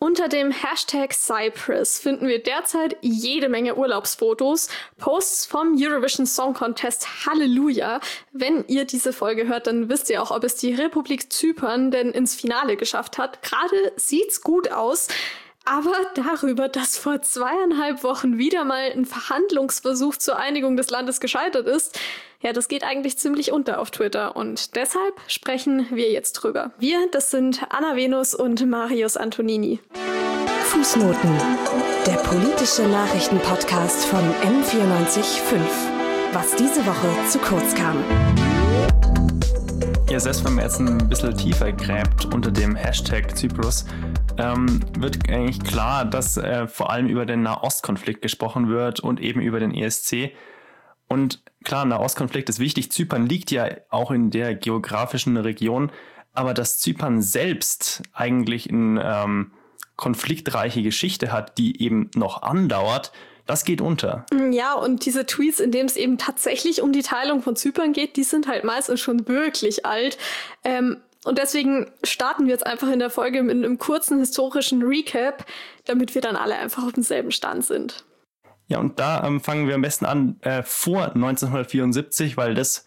Unter dem Hashtag Cyprus finden wir derzeit jede Menge Urlaubsfotos, Posts vom Eurovision Song Contest Halleluja. Wenn ihr diese Folge hört, dann wisst ihr auch, ob es die Republik Zypern denn ins Finale geschafft hat. Gerade sieht's gut aus. Aber darüber, dass vor 2,5 Wochen wieder mal ein Verhandlungsversuch zur Einigung des Landes gescheitert ist, ja, das geht eigentlich ziemlich unter auf Twitter und deshalb sprechen wir jetzt drüber. Wir, das sind Anna Venus und Marius Antonini. Fußnoten, der politische Nachrichtenpodcast von M94.5. Was diese Woche zu kurz kam. Ja, selbst wenn man jetzt ein bisschen tiefer gräbt unter dem Hashtag Zyprus, wird eigentlich klar, dass vor allem über den Nahostkonflikt gesprochen wird und eben über den ESC. Und klar, Nahostkonflikt ist wichtig. Zypern liegt ja auch in der geografischen Region, aber dass Zypern selbst eigentlich eine konfliktreiche Geschichte hat, die eben noch andauert, das geht unter. Ja, und diese Tweets, in denen es eben tatsächlich um die Teilung von Zypern geht, die sind halt meistens schon wirklich alt. Und deswegen starten wir jetzt einfach in der Folge mit einem kurzen historischen Recap, damit wir dann alle einfach auf demselben Stand sind. Ja, und da fangen wir am besten an vor 1974, weil das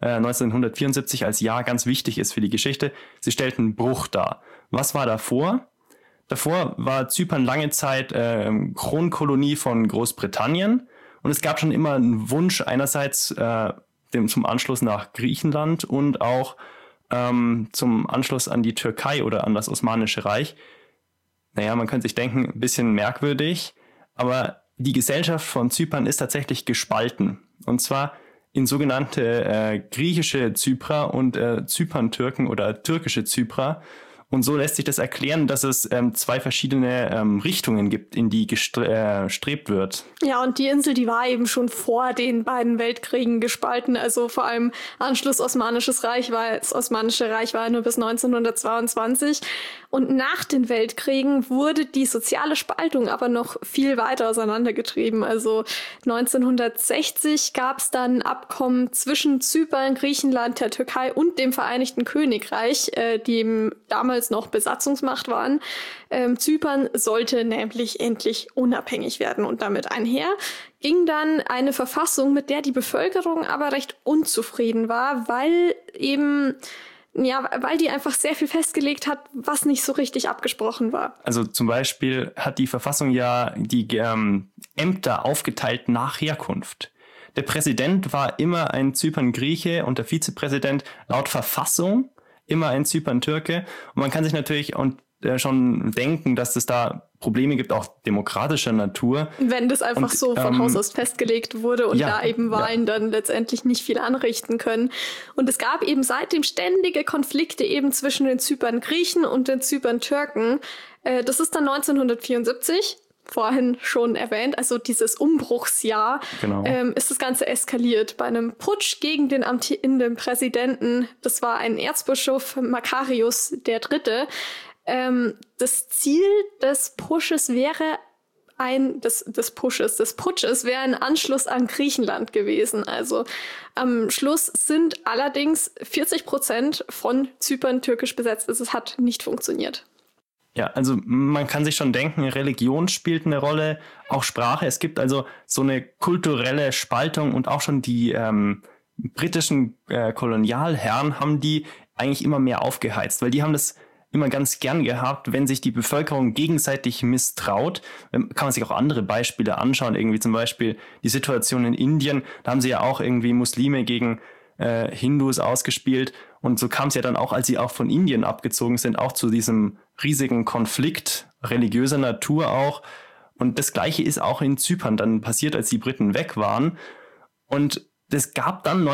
1974 als Jahr ganz wichtig ist für die Geschichte. Sie stellt einen Bruch dar. Was war davor? Davor war Zypern lange Zeit Kronkolonie von Großbritannien und es gab schon immer einen Wunsch einerseits zum Anschluss nach Griechenland und auch zum Anschluss an die Türkei oder an das Osmanische Reich. Naja, man könnte sich denken, ein bisschen merkwürdig, aber die Gesellschaft von Zypern ist tatsächlich gespalten. Und zwar in sogenannte griechische Zyprer und Zyperntürken oder türkische Zyprer. Und so lässt sich das erklären, dass es zwei verschiedene Richtungen gibt, in die gestrebt wird. Ja, und die Insel, die war eben schon vor den beiden Weltkriegen gespalten. Also vor allem Anschluss Osmanisches Reich, weil das Osmanische Reich war nur bis 1922. Und nach den Weltkriegen wurde die soziale Spaltung aber noch viel weiter auseinandergetrieben. Also 1960 gab es dann Abkommen zwischen Zypern, Griechenland, der Türkei und dem Vereinigten Königreich, die eben damals noch Besatzungsmacht waren. Zypern sollte nämlich endlich unabhängig werden und damit einher ging dann eine Verfassung, mit der die Bevölkerung aber recht unzufrieden war, weil die einfach sehr viel festgelegt hat, was nicht so richtig abgesprochen war. Also zum Beispiel hat die Verfassung ja die Ämter aufgeteilt nach Herkunft. Der Präsident war immer ein Zypern-Grieche und der Vizepräsident laut Verfassung immer ein Zypern-Türke. Und man kann sich natürlich schon denken, dass es da Probleme gibt, auch demokratischer Natur. Wenn das einfach so von Haus aus festgelegt wurde und da eben Wahlen dann letztendlich nicht viel anrichten können. Und es gab eben seitdem ständige Konflikte eben zwischen den Zypern-Griechen und den Zypern-Türken. Das ist dann 1974, vorhin schon erwähnt, also dieses Umbruchsjahr, ist das Ganze eskaliert. Bei einem Putsch gegen den amtierenden Präsidenten, das war ein Erzbischof Makarios III., das Ziel des Putsches wäre ein Anschluss an Griechenland gewesen. Also am Schluss sind allerdings 40% von Zypern türkisch besetzt. Also es hat nicht funktioniert. Ja, also man kann sich schon denken, Religion spielt eine Rolle, auch Sprache. Es gibt also so eine kulturelle Spaltung und auch schon die britischen Kolonialherren haben die eigentlich immer mehr aufgeheizt, weil die haben das immer ganz gern gehabt, wenn sich die Bevölkerung gegenseitig misstraut. Kann man sich auch andere Beispiele anschauen, irgendwie zum Beispiel die Situation in Indien, da haben sie ja auch irgendwie Muslime gegen Hindus ausgespielt und so kam es ja dann auch, als sie auch von Indien abgezogen sind, auch zu diesem riesigen Konflikt religiöser Natur auch und das Gleiche ist auch in Zypern dann passiert, als die Briten weg waren und es gab dann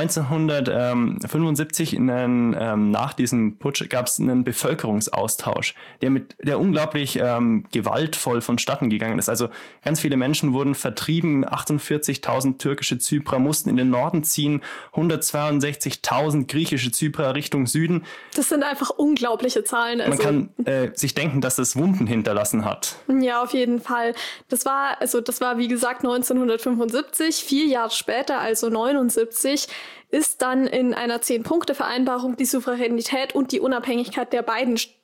1975 nach diesem Putsch gab es einen Bevölkerungsaustausch, der unglaublich gewaltvoll vonstatten gegangen ist. Also ganz viele Menschen wurden vertrieben, 48.000 türkische Zyprer mussten in den Norden ziehen, 162.000 griechische Zyprer Richtung Süden. Das sind einfach unglaubliche Zahlen. Also, man kann sich denken, dass das Wunden hinterlassen hat. Ja, auf jeden Fall. Das war wie gesagt 1975, 4 Jahre später, also 79, ist dann in einer 10-Punkte-Vereinbarung die Souveränität und die Unabhängigkeit der beiden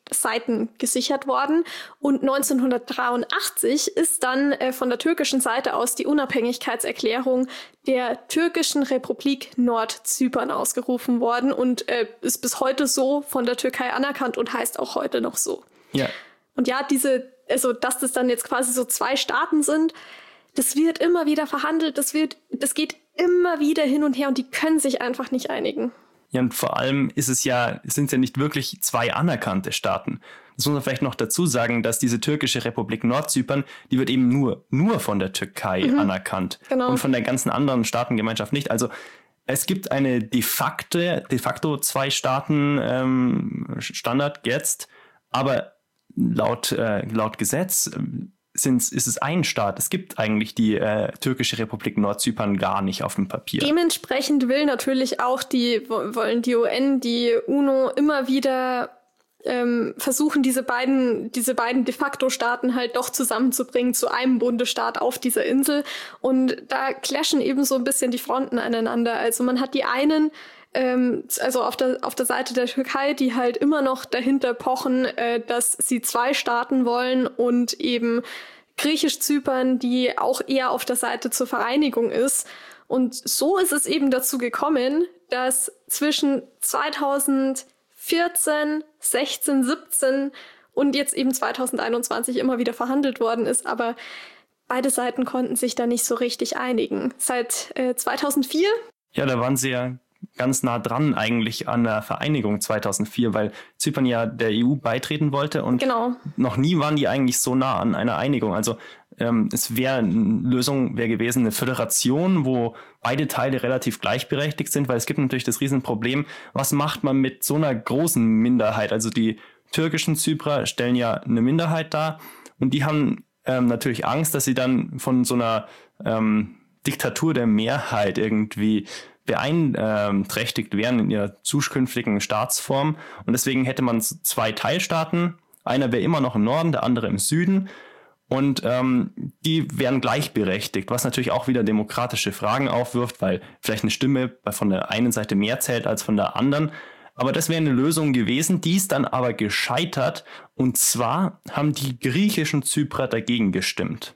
Seiten gesichert worden. Und 1983 ist dann von der türkischen Seite aus die Unabhängigkeitserklärung der türkischen Republik Nordzypern ausgerufen worden und ist bis heute so von der Türkei anerkannt und heißt auch heute noch so. Ja. Und ja, dass das dann jetzt quasi so 2 Staaten sind, das wird immer wieder verhandelt, das geht immer wieder hin und her und die können sich einfach nicht einigen. Ja, und vor allem sind es ja nicht wirklich 2 anerkannte Staaten. Das muss man vielleicht noch dazu sagen, dass diese türkische Republik Nordzypern, die wird eben nur von der Türkei anerkannt. Genau. Und von der ganzen anderen Staatengemeinschaft nicht. Also es gibt eine de facto 2 Staaten Standard jetzt, aber laut Gesetz ist es ein Staat. Es gibt eigentlich die türkische Republik Nordzypern gar nicht auf dem Papier. Dementsprechend will natürlich auch wollen die UN, die UNO immer wieder versuchen, diese beiden de facto Staaten halt doch zusammenzubringen zu einem Bundesstaat auf dieser Insel. Und da clashen eben so ein bisschen die Fronten aneinander. Also man hat die einen, also auf der Seite der Türkei, die halt immer noch dahinter pochen, dass sie 2 Staaten wollen und eben Griechisch-Zypern, die auch eher auf der Seite zur Vereinigung ist. Und so ist es eben dazu gekommen, dass zwischen 2014, 16, 17 und jetzt eben 2021 immer wieder verhandelt worden ist. Aber beide Seiten konnten sich da nicht so richtig einigen. Seit 2004. Ja, da waren sie ja ganz nah dran eigentlich an der Vereinigung 2004, weil Zypern ja der EU beitreten wollte und noch nie waren die eigentlich so nah an einer Einigung. Also eine Lösung wäre gewesen, eine Föderation, wo beide Teile relativ gleichberechtigt sind, weil es gibt natürlich das Riesenproblem, was macht man mit so einer großen Minderheit? Also die türkischen Zyprer stellen ja eine Minderheit dar und die haben natürlich Angst, dass sie dann von so einer Diktatur der Mehrheit irgendwie beeinträchtigt wären in ihrer zukünftigen Staatsform. Und deswegen hätte man 2 Teilstaaten. Einer wäre immer noch im Norden, der andere im Süden. Und die wären gleichberechtigt, was natürlich auch wieder demokratische Fragen aufwirft, weil vielleicht eine Stimme von der einen Seite mehr zählt als von der anderen. Aber das wäre eine Lösung gewesen, die ist dann aber gescheitert. Und zwar haben die griechischen Zyprer dagegen gestimmt.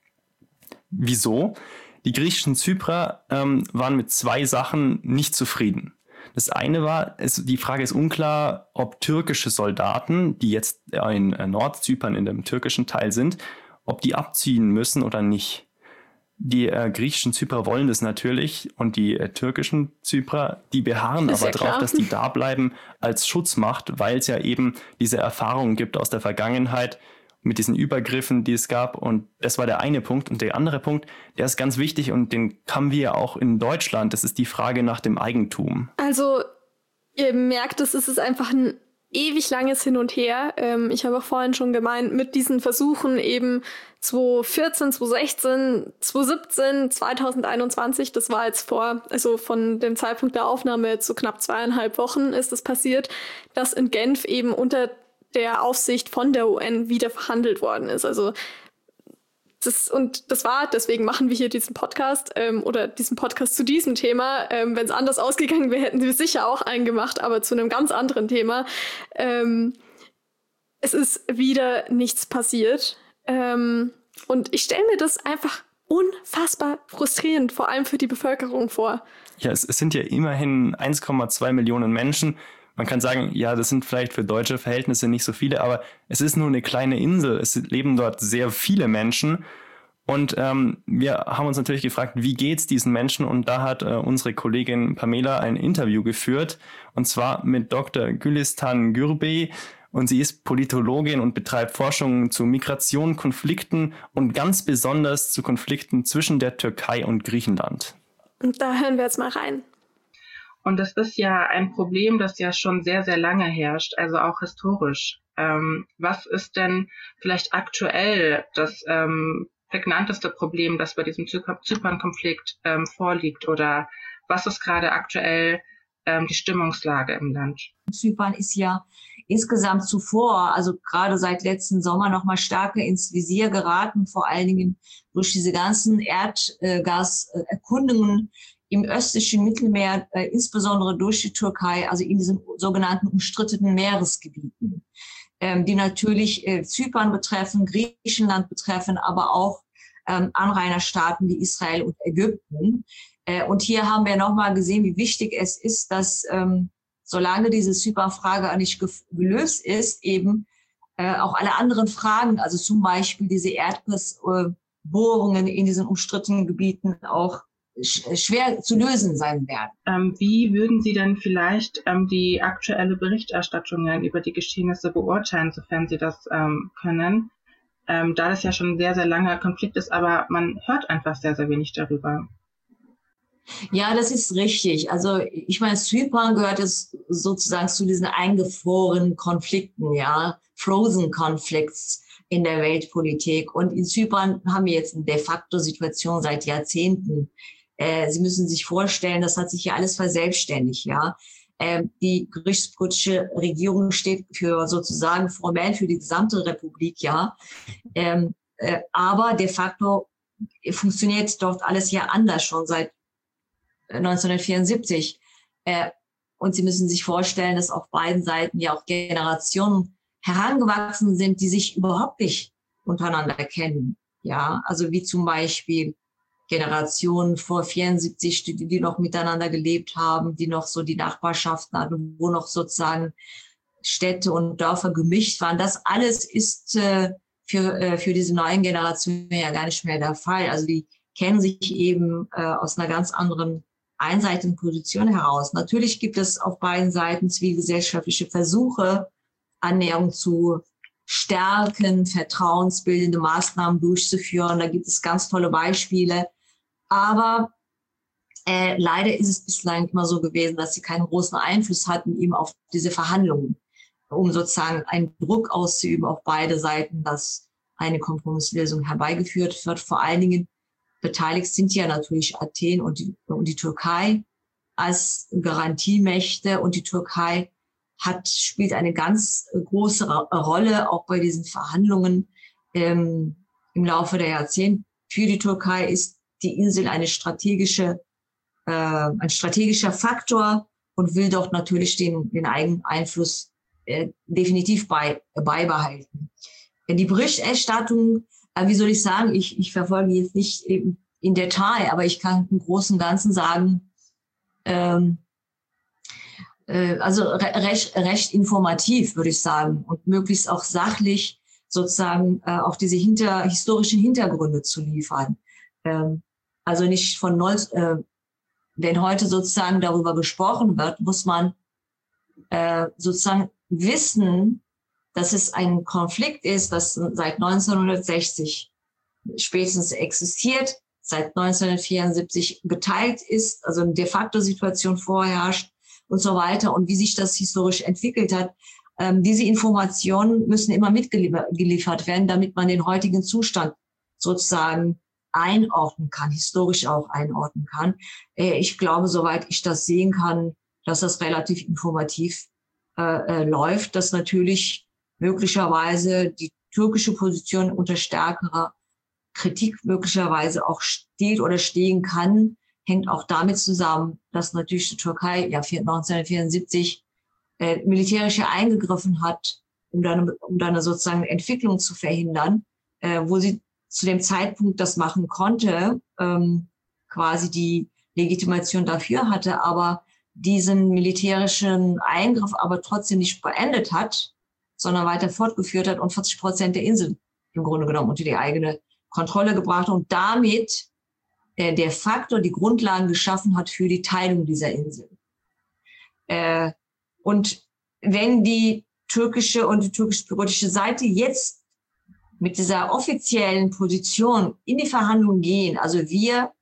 Wieso? Die griechischen Zyprer waren mit 2 Sachen nicht zufrieden. Das eine war, die Frage ist unklar, ob türkische Soldaten, die jetzt in Nordzypern in dem türkischen Teil sind, ob die abziehen müssen oder nicht. Die griechischen Zyprer wollen das natürlich und die türkischen Zyprer, die beharren aber drauf, dass die da bleiben als Schutzmacht, weil es ja eben diese Erfahrungen gibt aus der Vergangenheit, mit diesen Übergriffen, die es gab. Und das war der eine Punkt. Und der andere Punkt, der ist ganz wichtig und den haben wir ja auch in Deutschland. Das ist die Frage nach dem Eigentum. Also ihr merkt, es ist einfach ein ewig langes Hin und Her. Ich habe auch vorhin schon gemeint, mit diesen Versuchen eben 2014, 2016, 2017, 2021, das war jetzt also von dem Zeitpunkt der Aufnahme zu knapp 2,5 Wochen ist es passiert, dass in Genf eben unter der Aufsicht von der UN wieder verhandelt worden ist. Also deswegen machen wir hier diesen Podcast oder diesen Podcast zu diesem Thema. Wenn es anders ausgegangen wäre, hätten wir sicher auch einen gemacht, aber zu einem ganz anderen Thema. Es ist wieder nichts passiert. Und ich stelle mir das einfach unfassbar frustrierend, vor allem für die Bevölkerung vor. Ja, es sind ja immerhin 1,2 Millionen Menschen. Man kann sagen, ja, das sind vielleicht für deutsche Verhältnisse nicht so viele, aber es ist nur eine kleine Insel. Es leben dort sehr viele Menschen. Und wir haben uns natürlich gefragt, wie geht's diesen Menschen? Und da hat unsere Kollegin Pamela ein Interview geführt, und zwar mit Dr. Gülistan Gürbey. Und sie ist Politologin und betreibt Forschung zu Migration, Konflikten und ganz besonders zu Konflikten zwischen der Türkei und Griechenland. Und da hören wir jetzt mal rein. Und das ist ja ein Problem, das ja schon sehr, sehr lange herrscht, also auch historisch. Was ist denn vielleicht aktuell das prägnanteste Problem, das bei diesem Zypern-Konflikt vorliegt? Oder was ist gerade aktuell die Stimmungslage im Land? Zypern ist ja insgesamt zuvor, also gerade seit letzten Sommer, noch mal stärker ins Visier geraten, vor allen Dingen durch diese ganzen Erdgaserkundungen im östlichen Mittelmeer, insbesondere durch die Türkei, also in diesen sogenannten umstrittenen Meeresgebieten. die natürlich Zypern betreffen, Griechenland betreffen, aber auch Anrainerstaaten wie Israel und Ägypten. Und hier haben wir nochmal gesehen, wie wichtig es ist, dass solange diese Zypern-Frage nicht gelöst ist, eben auch alle anderen Fragen, also zum Beispiel diese Erdgasbohrungen in diesen umstrittenen Gebieten auch schwer zu lösen sein werden. Wie würden Sie denn vielleicht die aktuelle Berichterstattung über die Geschehnisse beurteilen, sofern Sie das können? Da das ja schon ein sehr, sehr langer Konflikt ist, aber man hört einfach sehr, sehr wenig darüber. Ja, das ist richtig. Also ich meine, Zypern gehört jetzt sozusagen zu diesen eingefrorenen Konflikten, ja, Frozen Conflicts in der Weltpolitik. Und in Zypern haben wir jetzt eine de facto Situation seit Jahrzehnten. Sie müssen sich vorstellen, das hat sich ja alles verselbstständigt, ja. Die griechisch-britische Regierung steht für sozusagen formell für die gesamte Republik, ja. Aber de facto funktioniert dort alles ja anders schon seit 1974. Und Sie müssen sich vorstellen, dass auf beiden Seiten ja auch Generationen herangewachsen sind, die sich überhaupt nicht untereinander kennen. Ja, also wie zum Beispiel Generationen vor 74, die noch miteinander gelebt haben, die noch so die Nachbarschaften hatten, wo noch sozusagen Städte und Dörfer gemischt waren. Das alles ist für diese neuen Generationen ja gar nicht mehr der Fall. Also die kennen sich eben aus einer ganz anderen einseitigen Position heraus. Natürlich gibt es auf beiden Seiten zivilgesellschaftliche Versuche, Annäherung zu stärken, vertrauensbildende Maßnahmen durchzuführen. Da gibt es ganz tolle Beispiele. Aber leider ist es bislang immer so gewesen, dass sie keinen großen Einfluss hatten eben auf diese Verhandlungen, um sozusagen einen Druck auszuüben auf beide Seiten, dass eine Kompromisslösung herbeigeführt wird. Vor allen Dingen beteiligt sind ja natürlich Athen und die Türkei als Garantiemächte. Und die Türkei spielt eine ganz große Rolle auch bei diesen Verhandlungen im Laufe der Jahrzehnte. Für die Türkei ist die Insel ein strategischer Faktor und will dort natürlich den eigenen Einfluss definitiv beibehalten. Die Berichterstattung, wie soll ich sagen, ich verfolge jetzt nicht in Detail, aber ich kann im Großen und Ganzen sagen, also recht informativ, würde ich sagen, und möglichst auch sachlich sozusagen auch diese historischen Hintergründe zu liefern. Also nicht von wenn heute sozusagen darüber gesprochen wird, muss man sozusagen wissen, dass es ein Konflikt ist, das seit 1960 spätestens existiert, seit 1974 geteilt ist, also eine de facto Situation vorherrscht und so weiter und wie sich das historisch entwickelt hat. Diese Informationen müssen immer mitgeliefert werden, damit man den heutigen Zustand sozusagen einordnen kann, historisch auch einordnen kann. Ich glaube, soweit ich das sehen kann, dass das relativ informativ läuft, dass natürlich möglicherweise die türkische Position unter stärkerer Kritik möglicherweise auch steht oder stehen kann, hängt auch damit zusammen, dass natürlich die Türkei 1974 militärisch eingegriffen hat, um dann eine sozusagen Entwicklung zu verhindern, wo sie zu dem Zeitpunkt das machen konnte, quasi die Legitimation dafür hatte, aber diesen militärischen Eingriff aber trotzdem nicht beendet hat, sondern weiter fortgeführt hat und 40% der Insel im Grunde genommen unter die eigene Kontrolle gebracht und damit de facto die Grundlagen geschaffen hat für die Teilung dieser Insel. Und wenn die türkische und die türkisch-britische Seite jetzt mit dieser offiziellen Position in die Verhandlungen gehen, also wir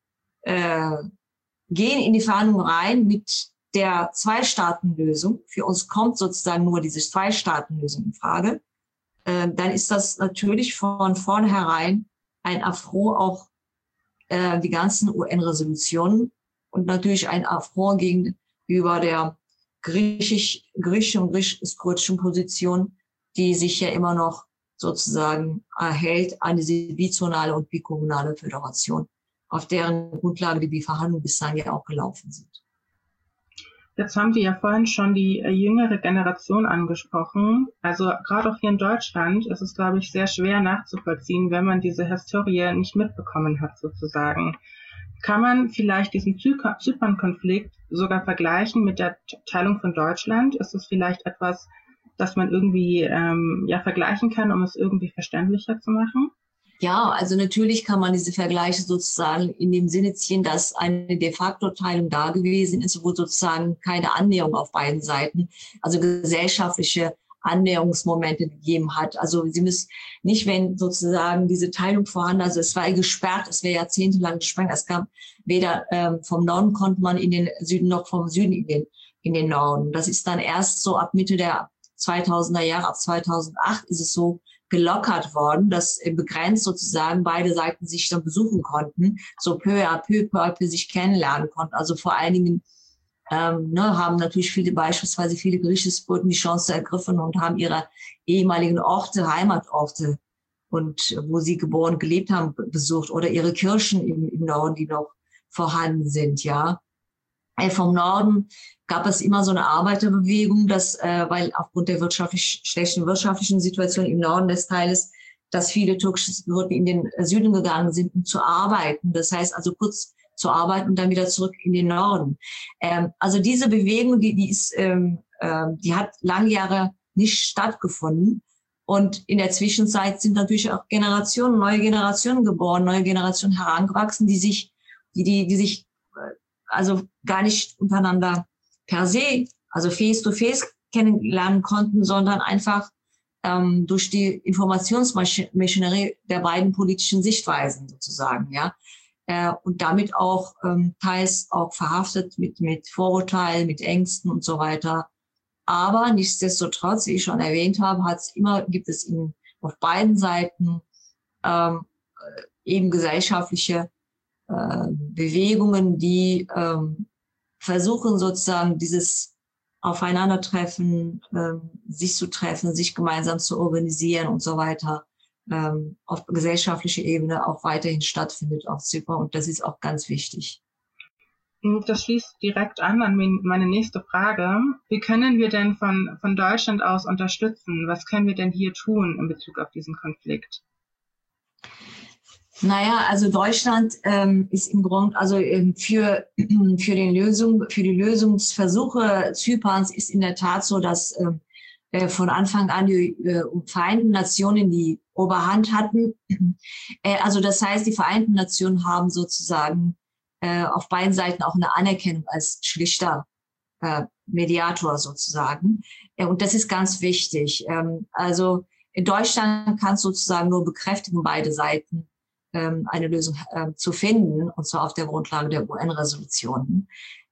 gehen in die Verhandlungen rein mit der Zwei-Staaten-Lösung, für uns kommt sozusagen nur diese Zwei-Staaten-Lösung in Frage, dann ist das natürlich von vornherein ein Affront auch die ganzen UN-Resolutionen und natürlich ein Affront gegenüber der griechischen und griechisch-kurdischen Position, die sich ja immer noch sozusagen erhält an diese bizonale und bikommunale Föderation, auf deren Grundlage die Verhandlungen bislang ja auch gelaufen sind. Jetzt haben Sie ja vorhin schon die jüngere Generation angesprochen. Also gerade auch hier in Deutschland ist es, glaube ich, sehr schwer nachzuvollziehen, wenn man diese Historie nicht mitbekommen hat, sozusagen. Kann man vielleicht diesen Zypern-Konflikt sogar vergleichen mit der Teilung von Deutschland? Ist es vielleicht etwas, das man irgendwie vergleichen kann, um es irgendwie verständlicher zu machen? Ja, also natürlich kann man diese Vergleiche sozusagen in dem Sinne ziehen, dass eine de facto Teilung da gewesen ist, wo sozusagen keine Annäherung auf beiden Seiten, also gesellschaftliche Annäherungsmomente gegeben hat. Also Sie müssen nicht, wenn sozusagen diese Teilung vorhanden, also es war gesperrt, es wäre jahrzehntelang gesperrt, es gab weder vom Norden konnte man in den Süden noch vom Süden in den Norden. Das ist dann erst so ab Mitte der 2000er Jahre, ab 2008 ist es so gelockert worden, dass begrenzt sozusagen beide Seiten sich dann besuchen konnten, so peu à peu sich kennenlernen konnten. Also vor allen Dingen haben natürlich beispielsweise viele Gerichtsbehörden die Chance ergriffen und haben ihre ehemaligen Orte, Heimatorte und wo sie geboren, gelebt haben, besucht oder ihre Kirchen im Norden, die noch vorhanden sind, ja. Vom Norden gab es immer so eine Arbeiterbewegung, weil aufgrund der schlechten wirtschaftlichen Situation im Norden des Teiles, dass viele türkische Bürger in den Süden gegangen sind, um zu arbeiten. Das heißt also kurz zu arbeiten und dann wieder zurück in den Norden. Also diese Bewegung, die hat lange Jahre nicht stattgefunden. Und in der Zwischenzeit sind natürlich auch neue Generationen geboren, neue Generationen herangewachsen, die sich also gar nicht untereinander per se, also face-to-face kennenlernen konnten, sondern einfach durch die Informationsmaschinerie der beiden politischen Sichtweisen sozusagen, ja. Und damit auch teils auch verhaftet mit Vorurteilen, mit Ängsten und so weiter. Aber nichtsdestotrotz, wie ich schon erwähnt habe, gibt es auf beiden Seiten eben gesellschaftliche Bewegungen, die versuchen sozusagen dieses Aufeinandertreffen, sich zu treffen, sich gemeinsam zu organisieren und so weiter, auf gesellschaftlicher Ebene auch weiterhin stattfindet auf Zypern. Und das ist auch ganz wichtig. Das schließt direkt an meine nächste Frage. Wie können wir denn von Deutschland aus unterstützen? Was können wir denn hier tun in Bezug auf diesen Konflikt? Naja, also Deutschland ist im Grunde, also für die Lösungsversuche Zyperns ist in der Tat so, dass von Anfang an die Vereinten Nationen die Oberhand hatten. Also das heißt, die Vereinten Nationen haben sozusagen auf beiden Seiten auch eine Anerkennung als schlichter Mediator sozusagen. Und das ist ganz wichtig. Also in Deutschland kann es sozusagen nur bekräftigen, beide Seiten eine Lösung zu finden, und zwar auf der Grundlage der UN-Resolutionen.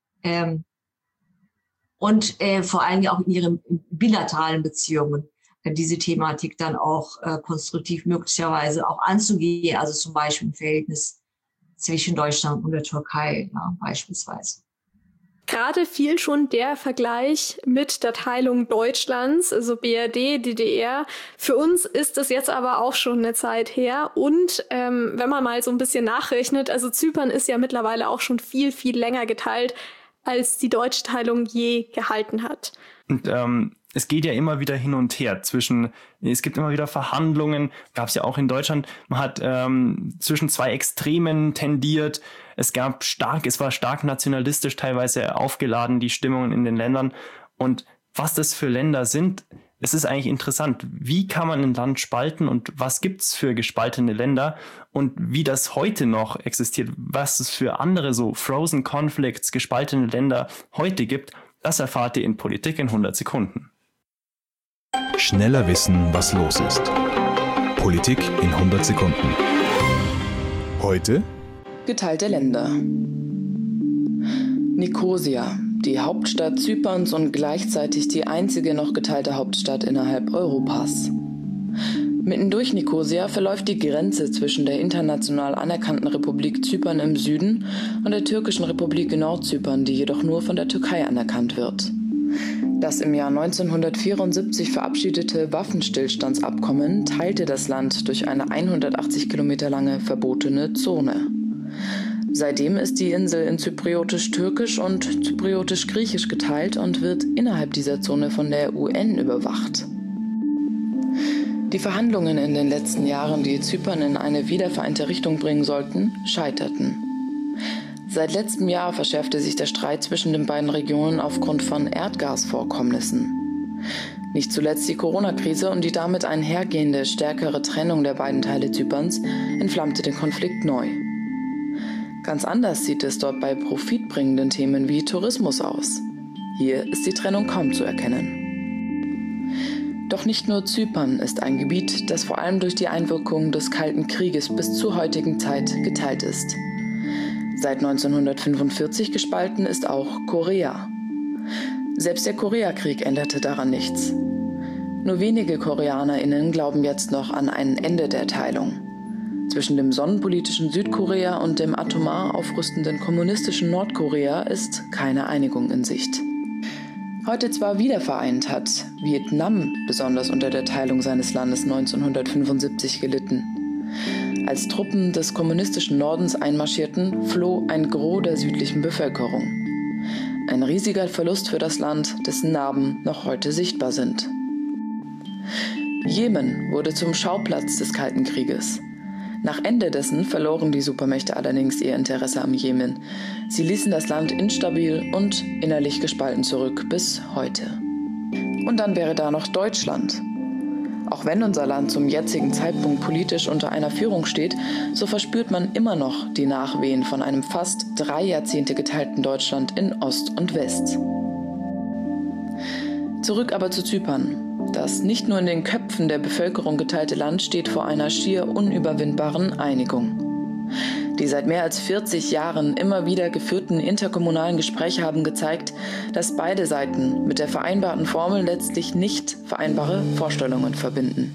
Und vor allem auch in ihren bilateralen Beziehungen diese Thematik dann auch konstruktiv möglicherweise auch anzugehen, also zum Beispiel im Verhältnis zwischen Deutschland und der Türkei, ja, beispielsweise. Gerade fiel schon der Vergleich mit der Teilung Deutschlands, also BRD, DDR. Für uns ist das jetzt aber auch schon eine Zeit her. Und wenn man mal so ein bisschen nachrechnet, also Zypern ist ja mittlerweile auch schon viel, viel länger geteilt, als die deutsche Teilung je gehalten hat. Und es geht ja immer wieder hin und her es gibt immer wieder Verhandlungen, gab es ja auch in Deutschland. Man hat zwischen zwei Extremen tendiert. Es war stark nationalistisch teilweise aufgeladen, die Stimmungen in den Ländern. Und was das für Länder sind, es ist eigentlich interessant. Wie kann man ein Land spalten und was gibt's für gespaltene Länder und wie das heute noch existiert, was es für andere so Frozen Conflicts, gespaltene Länder heute gibt, das erfahrt ihr in Politik in 100 Sekunden. Schneller wissen, was los ist. Politik in 100 Sekunden. Heute geteilte Länder. Nikosia, die Hauptstadt Zyperns und gleichzeitig die einzige noch geteilte Hauptstadt innerhalb Europas. Mitten durch Nikosia verläuft die Grenze zwischen der international anerkannten Republik Zypern im Süden und der türkischen Republik Nordzypern, die jedoch nur von der Türkei anerkannt wird. Das im Jahr 1974 verabschiedete Waffenstillstandsabkommen teilte das Land durch eine 180 Kilometer lange verbotene Zone. Seitdem ist die Insel in zypriotisch-türkisch und zypriotisch-griechisch geteilt und wird innerhalb dieser Zone von der UN überwacht. Die Verhandlungen in den letzten Jahren, die Zypern in eine wiedervereinte Richtung bringen sollten, scheiterten. Seit letztem Jahr verschärfte sich der Streit zwischen den beiden Regionen aufgrund von Erdgasvorkommnissen. Nicht zuletzt die Corona-Krise und die damit einhergehende stärkere Trennung der beiden Teile Zyperns entflammte den Konflikt neu. Ganz anders sieht es dort bei profitbringenden Themen wie Tourismus aus. Hier ist die Trennung kaum zu erkennen. Doch nicht nur Zypern ist ein Gebiet, das vor allem durch die Einwirkung des Kalten Krieges bis zur heutigen Zeit geteilt ist. Seit 1945 gespalten ist auch Korea. Selbst der Koreakrieg änderte daran nichts. Nur wenige KoreanerInnen glauben jetzt noch an ein Ende der Teilung. Zwischen dem sonnenpolitischen Südkorea und dem atomar aufrüstenden kommunistischen Nordkorea ist keine Einigung in Sicht. Heute zwar wiedervereint, hat Vietnam besonders unter der Teilung seines Landes 1975 gelitten. Als Truppen des kommunistischen Nordens einmarschierten, floh ein Gros der südlichen Bevölkerung. Ein riesiger Verlust für das Land, dessen Narben noch heute sichtbar sind. Jemen wurde zum Schauplatz des Kalten Krieges. Nach Ende dessen verloren die Supermächte allerdings ihr Interesse am Jemen. Sie ließen das Land instabil und innerlich gespalten zurück bis heute. Und dann wäre da noch Deutschland. Auch wenn unser Land zum jetzigen Zeitpunkt politisch unter einer Führung steht, so verspürt man immer noch die Nachwehen von einem fast 3 Jahrzehnte geteilten Deutschland in Ost und West. Zurück aber zu Zypern. Das nicht nur in den Köpfen der Bevölkerung geteilte Land steht vor einer schier unüberwindbaren Einigung. Die seit mehr als 40 Jahren immer wieder geführten interkommunalen Gespräche haben gezeigt, dass beide Seiten mit der vereinbarten Formel letztlich nicht vereinbare Vorstellungen verbinden.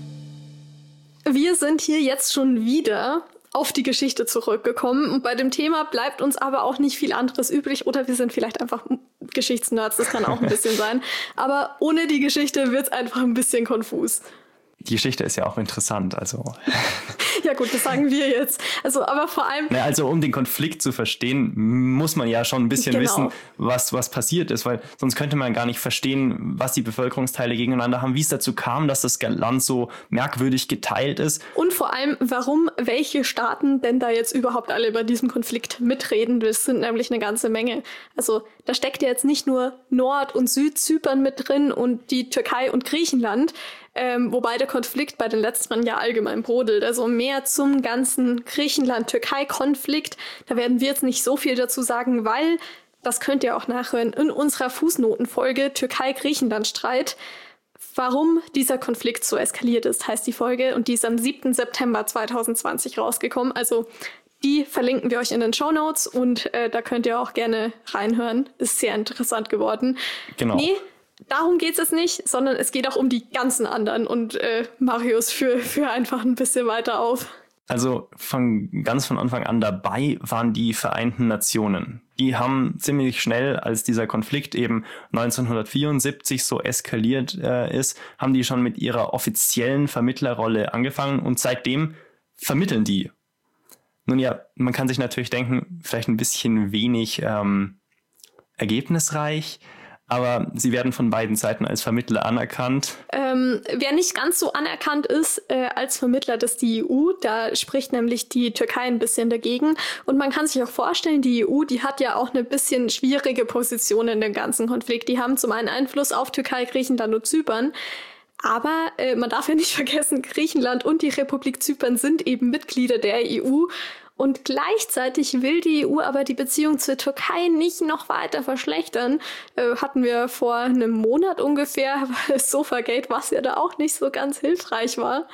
Wir sind hier jetzt schon wieder auf die Geschichte zurückgekommen und bei dem Thema bleibt uns aber auch nicht viel anderes übrig oder wir sind vielleicht einfach Geschichtsnerds, das kann auch ein bisschen sein, aber ohne die Geschichte wird es einfach ein bisschen konfus. Die Geschichte ist ja auch interessant, also. Ja gut, das sagen wir jetzt. Also, aber vor allem. Na, also um den Konflikt zu verstehen, muss man ja schon ein bisschen wissen, was passiert ist, weil sonst könnte man gar nicht verstehen, was die Bevölkerungsteile gegeneinander haben, wie es dazu kam, dass das Land so merkwürdig geteilt ist. Und vor allem, warum welche Staaten denn da jetzt überhaupt alle bei diesem Konflikt mitreden. Das sind nämlich eine ganze Menge. Also da steckt ja jetzt nicht nur Nord- und Südzypern mit drin und die Türkei und Griechenland, wobei der Konflikt bei den letzteren ja allgemein brodelt. Also mehr zum ganzen Griechenland-Türkei-Konflikt. Da werden wir jetzt nicht so viel dazu sagen, weil, das könnt ihr auch nachhören, in unserer Fußnotenfolge Türkei-Griechenland-Streit, warum dieser Konflikt so eskaliert ist, heißt die Folge. Und die ist am 7. September 2020 rausgekommen. Also die verlinken wir euch in den Shownotes und da könnt ihr auch gerne reinhören. Ist sehr interessant geworden. Genau. Nee, darum geht es nicht, sondern es geht auch um die ganzen anderen. Und Marius, führ einfach ein bisschen weiter auf. Also ganz von Anfang an dabei waren die Vereinten Nationen. Die haben ziemlich schnell, als dieser Konflikt eben 1974 so eskaliert ist, haben die schon mit ihrer offiziellen Vermittlerrolle angefangen und seitdem vermitteln die. Nun ja, man kann sich natürlich denken, vielleicht ein bisschen wenig ergebnisreich, aber sie werden von beiden Seiten als Vermittler anerkannt. Wer nicht ganz so anerkannt ist als Vermittler, das ist die EU. Da spricht nämlich die Türkei ein bisschen dagegen. Und man kann sich auch vorstellen, die EU, die hat ja auch eine bisschen schwierige Position in dem ganzen Konflikt. Die haben zum einen Einfluss auf Türkei, Griechenland und Zypern. Aber man darf ja nicht vergessen, Griechenland und die Republik Zypern sind eben Mitglieder der EU. Und gleichzeitig will die EU aber die Beziehung zur Türkei nicht noch weiter verschlechtern. Hatten wir vor einem Monat ungefähr, weil das Sofagate, was ja da auch nicht so ganz hilfreich war.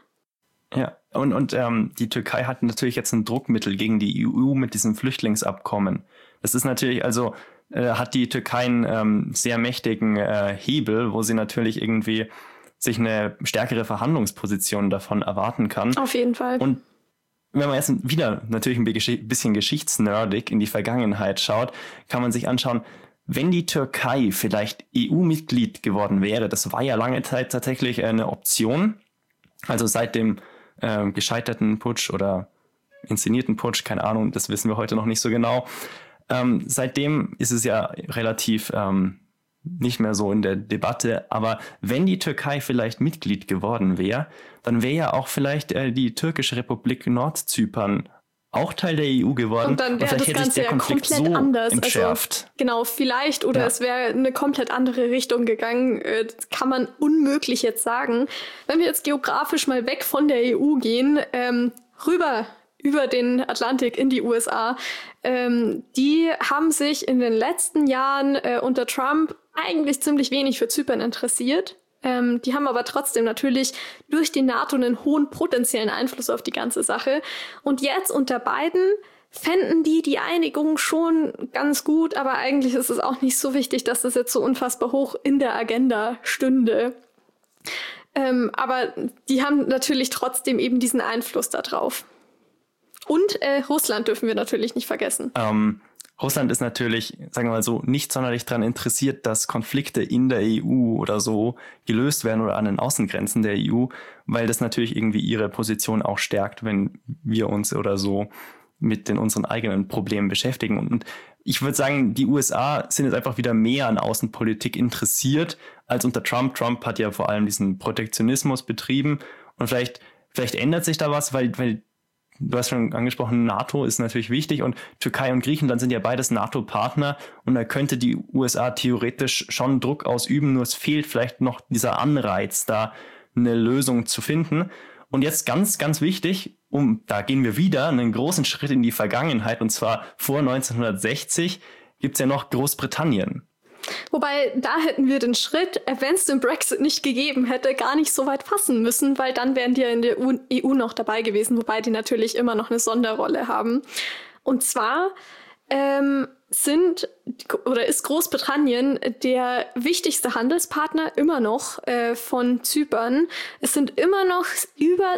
Ja, und die Türkei hat natürlich jetzt ein Druckmittel gegen die EU mit diesem Flüchtlingsabkommen. Das ist natürlich, also hat die Türkei einen sehr mächtigen Hebel, wo sie natürlich irgendwie sich eine stärkere Verhandlungsposition davon erwarten kann. Auf jeden Fall. Und wenn man jetzt wieder natürlich ein bisschen geschichtsnerdig in die Vergangenheit schaut, kann man sich anschauen, wenn die Türkei vielleicht EU-Mitglied geworden wäre, das war ja lange Zeit tatsächlich eine Option, also seit dem gescheiterten Putsch oder inszenierten Putsch, keine Ahnung, das wissen wir heute noch nicht so genau. Seitdem ist es ja relativ nicht mehr so in der Debatte, aber wenn die Türkei vielleicht Mitglied geworden wäre, dann wäre ja auch vielleicht die türkische Republik Nordzypern auch Teil der EU geworden. Und dann wäre das Ganze ja komplett anders. Entschärft. Also, genau, vielleicht. Oder es wäre eine komplett andere Richtung gegangen. Das kann man unmöglich jetzt sagen. Wenn wir jetzt geografisch mal weg von der EU gehen, rüber über den Atlantik in die USA, die haben sich in den letzten Jahren unter Trump eigentlich ziemlich wenig für Zypern interessiert. Die haben aber trotzdem natürlich durch die NATO einen hohen potenziellen Einfluss auf die ganze Sache. Und jetzt unter Biden fänden die Einigung schon ganz gut, aber eigentlich ist es auch nicht so wichtig, dass das jetzt so unfassbar hoch in der Agenda stünde. Aber die haben natürlich trotzdem eben diesen Einfluss da drauf. Und Russland dürfen wir natürlich nicht vergessen. Russland ist natürlich, sagen wir mal so, nicht sonderlich daran interessiert, dass Konflikte in der EU oder so gelöst werden oder an den Außengrenzen der EU, weil das natürlich irgendwie ihre Position auch stärkt, wenn wir uns oder so mit unseren eigenen Problemen beschäftigen. Und ich würde sagen, die USA sind jetzt einfach wieder mehr an Außenpolitik interessiert als unter Trump. Trump hat ja vor allem diesen Protektionismus betrieben und vielleicht ändert sich da was, weil du hast schon angesprochen, NATO ist natürlich wichtig und Türkei und Griechenland sind ja beides NATO-Partner und da könnte die USA theoretisch schon Druck ausüben, nur es fehlt vielleicht noch dieser Anreiz, da eine Lösung zu finden. Und jetzt ganz, ganz wichtig, da gehen wir wieder einen großen Schritt in die Vergangenheit und zwar vor 1960 gibt's ja noch Großbritannien. Wobei, da hätten wir den Schritt, wenn es den Brexit nicht gegeben hätte, gar nicht so weit fassen müssen, weil dann wären die ja in der EU noch dabei gewesen, wobei die natürlich immer noch eine Sonderrolle haben. Und zwar ist Großbritannien der wichtigste Handelspartner immer noch von Zypern. Es sind immer noch über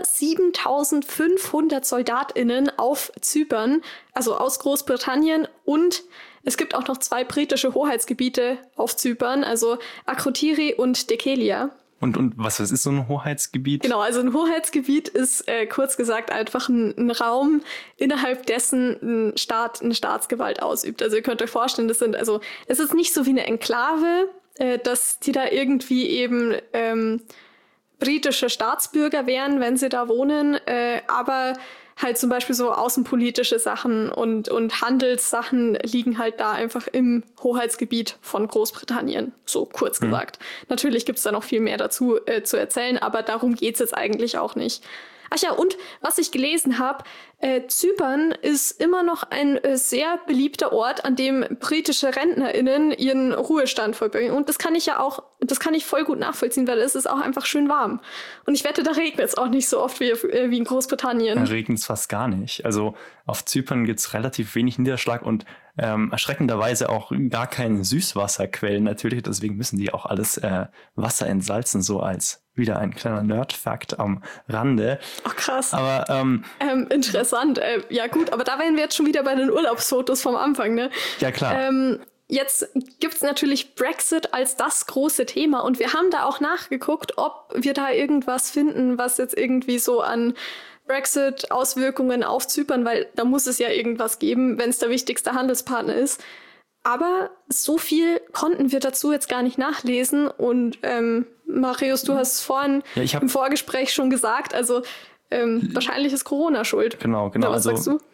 7.500 SoldatInnen auf Zypern, also aus Großbritannien, und es gibt auch noch 2 britische Hoheitsgebiete auf Zypern, also Akrotiri und Dekelia. Und was ist so ein Hoheitsgebiet? Genau, also ein Hoheitsgebiet ist kurz gesagt einfach ein Raum, innerhalb dessen ein Staat eine Staatsgewalt ausübt. Also ihr könnt euch vorstellen, es ist nicht so wie eine Enklave, dass die da irgendwie eben britische Staatsbürger wären, wenn sie da wohnen, aber halt zum Beispiel so außenpolitische Sachen und Handelssachen liegen halt da einfach im Hoheitsgebiet von Großbritannien, so kurz gesagt. Natürlich gibt's da noch viel mehr dazu zu erzählen, aber darum geht's jetzt eigentlich auch nicht. Ach ja, und was ich gelesen habe, Zypern ist immer noch ein sehr beliebter Ort, an dem britische RentnerInnen ihren Ruhestand vollbringen. Und das kann ich voll gut nachvollziehen, weil es ist auch einfach schön warm. Und ich wette, da regnet es auch nicht so oft wie in Großbritannien. Da regnet es fast gar nicht. Also auf Zypern gibt es relativ wenig Niederschlag und erschreckenderweise auch gar keine Süßwasserquellen natürlich. Deswegen müssen die auch alles Wasser entsalzen, so als wieder ein kleiner Nerd-Fakt am Rande. Ach, krass. Aber interessant. Ja gut, aber da wären wir jetzt schon wieder bei den Urlaubsfotos vom Anfang, ne? Ja, klar. Jetzt gibt's natürlich Brexit als das große Thema und wir haben da auch nachgeguckt, ob wir da irgendwas finden, was jetzt irgendwie so an Brexit-Auswirkungen auf Zypern, weil da muss es ja irgendwas geben, wenn es der wichtigste Handelspartner ist. Aber so viel konnten wir dazu jetzt gar nicht nachlesen und Marius, du hast vorhin im Vorgespräch schon gesagt, also wahrscheinlich ist Corona schuld. Genau. Was sagst du?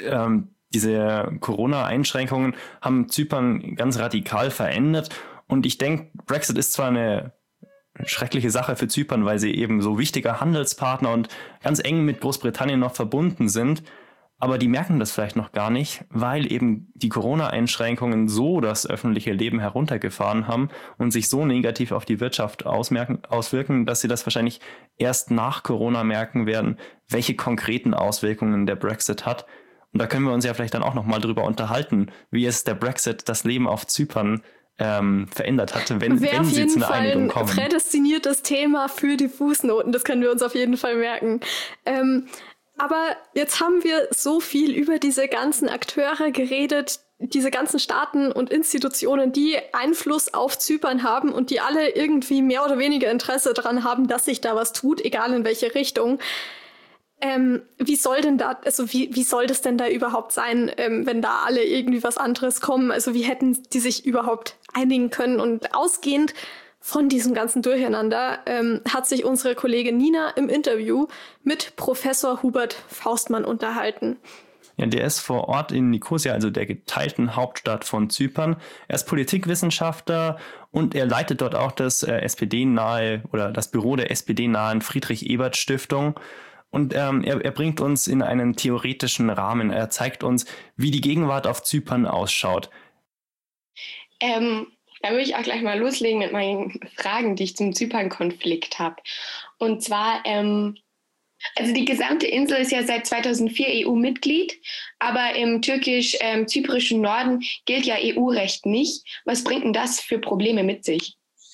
Diese Corona-Einschränkungen haben Zypern ganz radikal verändert. Und ich denke, Brexit ist zwar eine schreckliche Sache für Zypern, weil sie eben so wichtiger Handelspartner und ganz eng mit Großbritannien noch verbunden sind. Aber die merken das vielleicht noch gar nicht, weil eben die Corona-Einschränkungen so das öffentliche Leben heruntergefahren haben und sich so negativ auf die Wirtschaft auswirken, dass sie das wahrscheinlich erst nach Corona merken werden, welche konkreten Auswirkungen der Brexit hat. Und da können wir uns ja vielleicht dann auch nochmal drüber unterhalten, wie es der Brexit das Leben auf Zypern verändert hatte, wenn sie zu einer Einigung kommen. Ein prädestiniertes Thema für die Fußnoten, das können wir uns auf jeden Fall merken. Aber jetzt haben wir so viel über diese ganzen Akteure geredet, diese ganzen Staaten und Institutionen, die Einfluss auf Zypern haben und die alle irgendwie mehr oder weniger Interesse daran haben, dass sich da was tut, egal in welche Richtung. Wie soll denn da, also wie soll das denn da überhaupt sein, wenn da alle irgendwie was anderes kommen? Also wie hätten die sich überhaupt einigen können? Und ausgehend von diesem ganzen Durcheinander hat sich unsere Kollegin Nina im Interview mit Professor Hubert Faustmann unterhalten. Ja, der ist vor Ort in Nikosia, also der geteilten Hauptstadt von Zypern. Er ist Politikwissenschaftler und er leitet dort auch das SPD-nahe oder das Büro der SPD-nahen Friedrich-Ebert-Stiftung. Und er bringt uns in einen theoretischen Rahmen. Er zeigt uns, wie die Gegenwart auf Zypern ausschaut. Da würde ich auch gleich mal loslegen mit meinen Fragen, die ich zum Zypern-Konflikt habe. Und zwar, also die gesamte Insel ist ja seit 2004 EU-Mitglied, aber im türkisch-zyprischen Norden gilt ja EU-Recht nicht. Was bringt denn das für Probleme mit sich?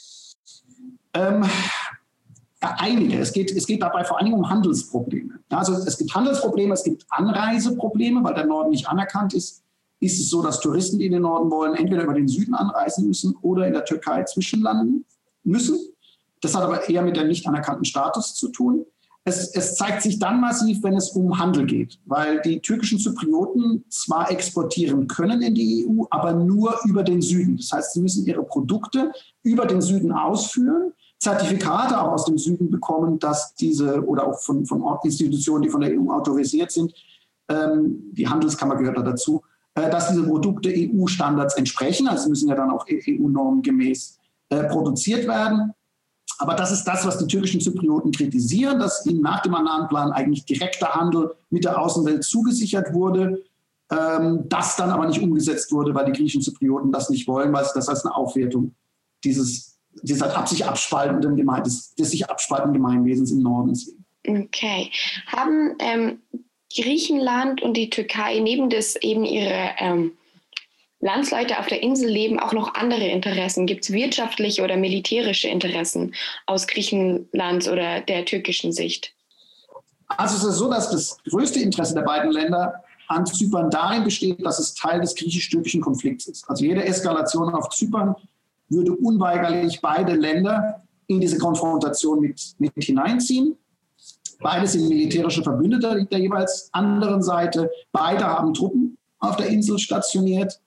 Einige. Es geht dabei vor allem um Handelsprobleme. Also es gibt Handelsprobleme, es gibt Anreiseprobleme, weil der Norden nicht anerkannt ist. Ist es so, dass Touristen, die in den Norden wollen, entweder über den Süden anreisen müssen oder in der Türkei zwischenlanden müssen. Das hat aber eher mit dem nicht anerkannten Status zu tun. Es zeigt sich dann massiv, wenn es um Handel geht, weil die türkischen Zyprioten zwar exportieren können in die EU, aber nur über den Süden. Das heißt, sie müssen ihre Produkte über den Süden ausführen, Zertifikate auch aus dem Süden bekommen, dass diese, oder auch von Institutionen, die von der EU autorisiert sind, die Handelskammer gehört da dazu, dass diese Produkte EU-Standards entsprechen. Also müssen ja dann auch EU-Normen gemäß produziert werden. Aber das ist das, was die türkischen Zyprioten kritisieren, dass ihnen nach dem Annan-Plan eigentlich direkter Handel mit der Außenwelt zugesichert wurde, das dann aber nicht umgesetzt wurde, weil die griechischen Zyprioten das nicht wollen, weil sie das als eine Aufwertung des sich abspaltenden Gemeinwesens im Norden sehen. Okay. Haben Griechenland und die Türkei neben des eben ihre Landsleute auf der Insel leben auch noch andere Interessen? Gibt es wirtschaftliche oder militärische Interessen aus Griechenlands oder der türkischen Sicht? Also es ist so, dass das größte Interesse der beiden Länder an Zypern darin besteht, dass es Teil des griechisch-türkischen Konflikts ist. Also jede Eskalation auf Zypern würde unweigerlich beide Länder in diese Konfrontation mit hineinziehen. Beide sind militärische Verbündete der jeweils anderen Seite. Beide haben Truppen auf der Insel stationiert.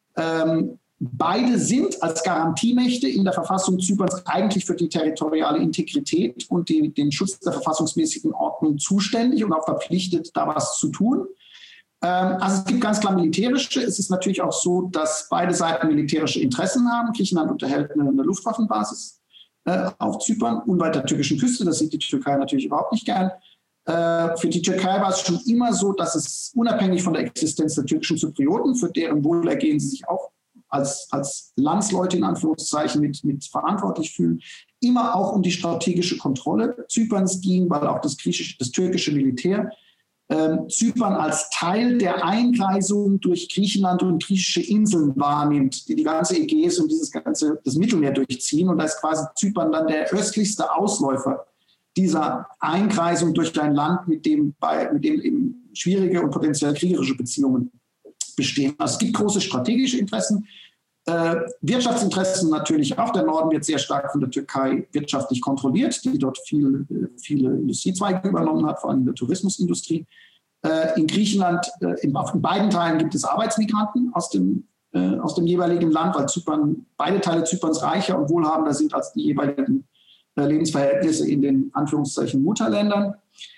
Beide sind als Garantiemächte in der Verfassung Zyperns eigentlich für die territoriale Integrität und den Schutz der verfassungsmäßigen Ordnung zuständig und auch verpflichtet, da was zu tun. Also es gibt ganz klar militärische. Es ist natürlich auch so, dass beide Seiten militärische Interessen haben. Griechenland unterhält eine Luftwaffenbasis auf Zypern, unweit der türkischen Küste. Das sieht die Türkei natürlich überhaupt nicht gern. Für die Türkei war es schon immer so, dass es unabhängig von der Existenz der türkischen Zyprioten, für deren Wohlergehen sie sich auch als Landsleute in Anführungszeichen mit verantwortlich fühlen, immer auch um die strategische Kontrolle Zyperns ging, weil auch das türkische Militär Zypern als Teil der Einkreisung durch Griechenland und griechische Inseln wahrnimmt, die ganze Ägäis und das Mittelmeer durchziehen. Und da ist quasi Zypern dann der östlichste Ausläufer dieser Einkreisung durch ein Land, mit dem eben schwierige und potenziell kriegerische Beziehungen bestehen. Also es gibt große strategische Interessen, Wirtschaftsinteressen natürlich auch. Der Norden wird sehr stark von der Türkei wirtschaftlich kontrolliert, die dort viele Industriezweige übernommen hat, vor allem in der Tourismusindustrie. In Griechenland, in beiden Teilen gibt es Arbeitsmigranten aus dem jeweiligen Land, weil beide Teile Zyperns reicher und wohlhabender sind als die jeweiligen Lebensverhältnisse in den Anführungszeichen Mutterländern.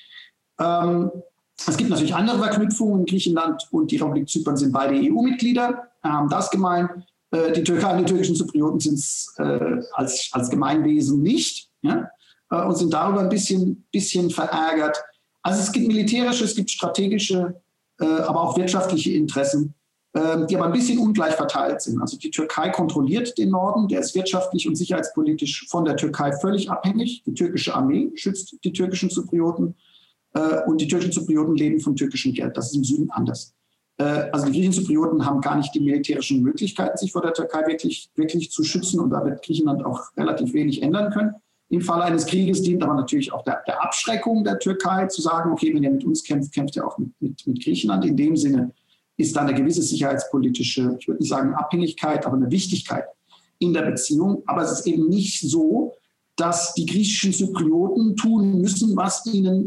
Es gibt natürlich andere Verknüpfungen. Griechenland und die Republik Zypern sind beide EU-Mitglieder, haben das gemein. Die Türkei und die türkischen Zyprioten sind es als Gemeinwesen nicht, ja, und sind darüber ein bisschen verärgert. Also es gibt militärische, es gibt strategische, aber auch wirtschaftliche Interessen, die aber ein bisschen ungleich verteilt sind. Also die Türkei kontrolliert den Norden, der ist wirtschaftlich und sicherheitspolitisch von der Türkei völlig abhängig. Die türkische Armee schützt die türkischen Zyprioten und die türkischen Zyprioten leben von türkischem Geld. Das ist im Süden anders. Also die griechischen Zyprioten haben gar nicht die militärischen Möglichkeiten, sich vor der Türkei wirklich zu schützen, und da wird Griechenland auch relativ wenig ändern können. Im Falle eines Krieges dient aber natürlich auch der Abschreckung der Türkei, zu sagen, okay, wenn ihr mit uns kämpft, kämpft ihr auch mit Griechenland. In dem Sinne ist da eine gewisse sicherheitspolitische, ich würde nicht sagen Abhängigkeit, aber eine Wichtigkeit in der Beziehung. Aber es ist eben nicht so, dass die griechischen Zyprioten tun müssen, was ihnen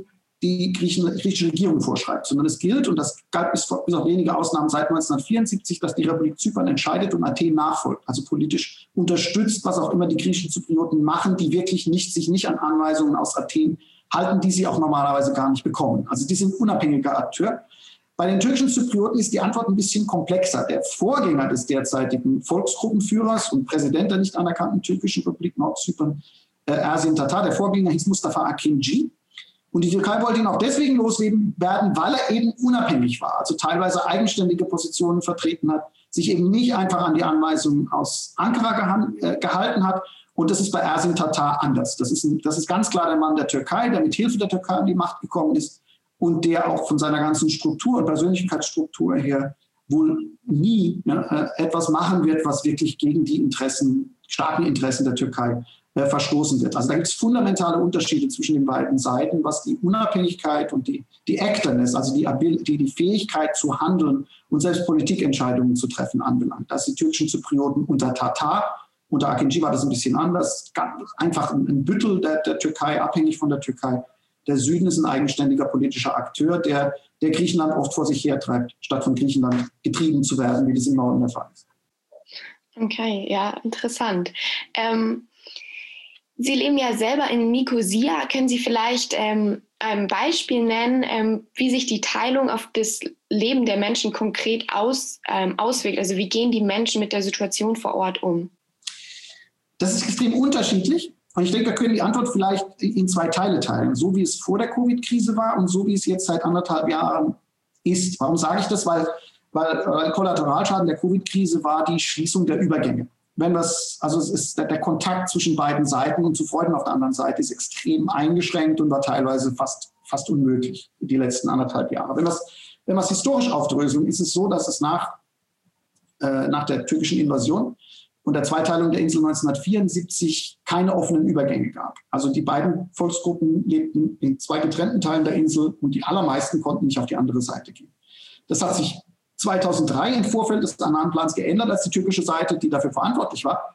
die griechische Regierung vorschreibt, sondern es gilt, und das galt bis auf wenige Ausnahmen seit 1974, dass die Republik Zypern entscheidet und Athen nachfolgt, also politisch unterstützt, was auch immer die griechischen Zyprioten machen, die wirklich sich nicht an Anweisungen aus Athen halten, die sie auch normalerweise gar nicht bekommen. Also die sind unabhängiger Akteur. Bei den türkischen Zyprioten ist die Antwort ein bisschen komplexer. Der Vorgänger des derzeitigen Volksgruppenführers und Präsident der nicht anerkannten türkischen Republik Nordzypern, Ersin Tatar, der Vorgänger hieß Mustafa Akinci. Und die Türkei wollte ihn auch deswegen loswerden, weil er eben unabhängig war, also teilweise eigenständige Positionen vertreten hat, sich eben nicht einfach an die Anweisungen aus Ankara gehalten hat. Und das ist bei Ersin Tatar anders. Das ist ganz klar der Mann der Türkei, der mit Hilfe der Türkei an die Macht gekommen ist und der auch von seiner ganzen Struktur und Persönlichkeitsstruktur her wohl nie etwas machen wird, was wirklich gegen die starken Interessen der Türkei verstoßen wird. Also da gibt es fundamentale Unterschiede zwischen den beiden Seiten, was die Unabhängigkeit und die Actorness, also die Fähigkeit zu handeln und selbst Politikentscheidungen zu treffen anbelangt. Das die türkischen Zyprioten unter Tatar, unter Akinci war das ein bisschen anders, einfach ein Büttel der Türkei, abhängig von der Türkei. Der Süden ist ein eigenständiger politischer Akteur, der Griechenland oft vor sich hertreibt, statt von Griechenland getrieben zu werden, wie das im Norden der Fall ist. Okay, ja, interessant. Sie leben ja selber in Nikosia. Können Sie vielleicht ein Beispiel nennen, wie sich die Teilung auf das Leben der Menschen konkret auswirkt? Also wie gehen die Menschen mit der Situation vor Ort um? Das ist extrem unterschiedlich. Und ich denke, wir können die Antwort vielleicht in 2 Teile teilen. So wie es vor der Covid-Krise war und so wie es jetzt seit 1,5 Jahren ist. Warum sage ich das? Weil Kollateralschaden der Covid-Krise war die Schließung der Übergänge. Es ist der Kontakt zwischen beiden Seiten und zu Freunden auf der anderen Seite ist extrem eingeschränkt und war teilweise fast unmöglich die letzten 1,5 Jahre. Wenn wir es historisch aufdröseln, ist es so, dass es nach der türkischen Invasion und der Zweiteilung der Insel 1974 keine offenen Übergänge gab. Also die beiden Volksgruppen lebten in 2 getrennten Teilen der Insel und die allermeisten konnten nicht auf die andere Seite gehen. Das hat sich 2003 im Vorfeld des Annan-Plans geändert, als die türkische Seite, die dafür verantwortlich war,